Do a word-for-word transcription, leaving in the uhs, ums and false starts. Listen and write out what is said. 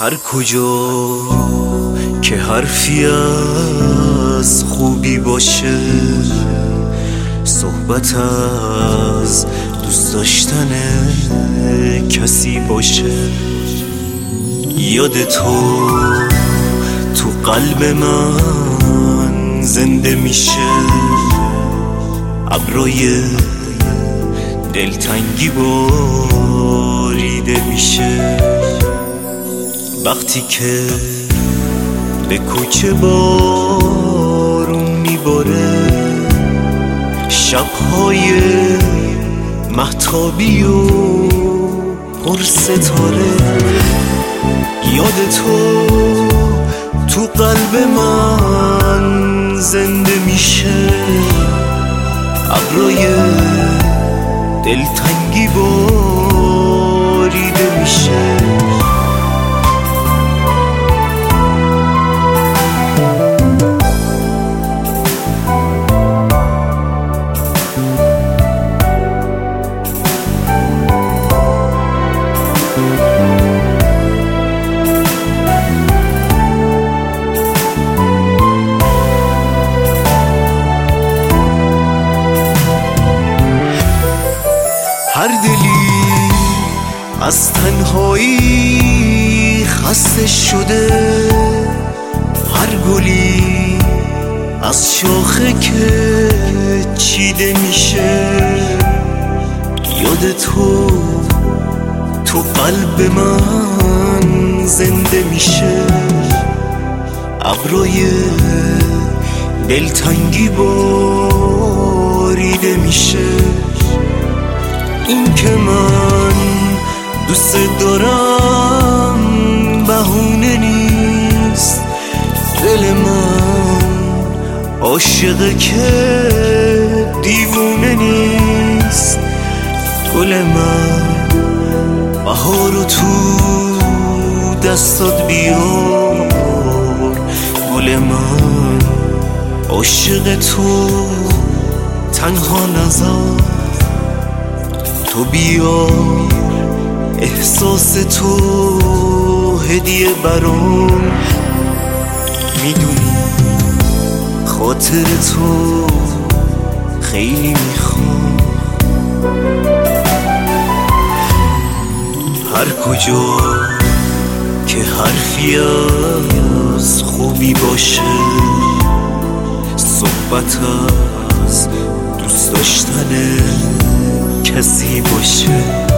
هر کجا که حرفی از خوبی باشه، صحبت از دوست داشتن کسی باشه، یاد تو تو قلب من زنده میشه، ابرای دلتنگی باریده میشه، وقتی که به کوچه بارون میباره، شبهای مهتابی و پر ستاره، یاد تو تو قلب من زنده میشه، ابرای دلتنگی باریده میشه. هر دلی از تنهایی خسته شده، هر گلی از شاخه که چیده میشه، یاد تو تو قلب من زنده میشه، ابرای دلتنگی باریده میشه، این که من دوست دارم بهونه نیست، دل من عاشقه که دیوونه نیست، گل من بهارو تو دستات بیار، گل من عاشق تو تنها نذار، تو بیا احساس تو هدیه برام، میدونی خاطر تو خیلی میخوام، هر کجا که حرفی از خوبی باشه، صحبت از دوست داشتن کسی باشه.